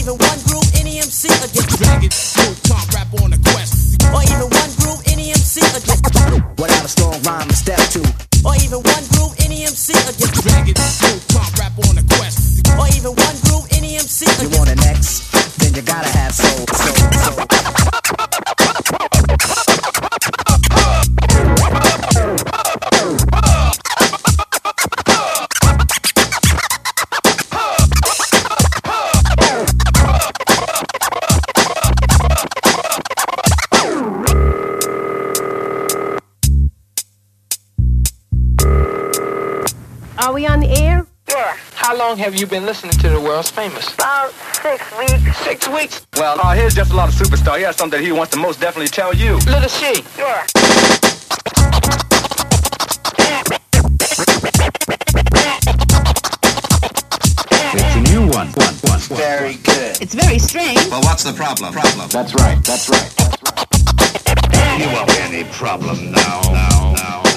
even one groove, any MC against Dragon. Full time rap on a quest. Or even one groove, any MC against. Without a strong rhyme to step to. Or even one groove, any MC against Dragon. Full time rap on a quest. Or even one groove, any MC against. You want an X? Then you gotta have soul. Are we on the air? Yeah. How long have you been listening to the world's famous? About 6 weeks. 6 weeks. Well, here's just a lot of superstar. He has something that he wants to most definitely tell you. Little C. Yeah. It's a new one. Very good. It's very strange. Well, what's the problem? That's right. You won't be any problem now.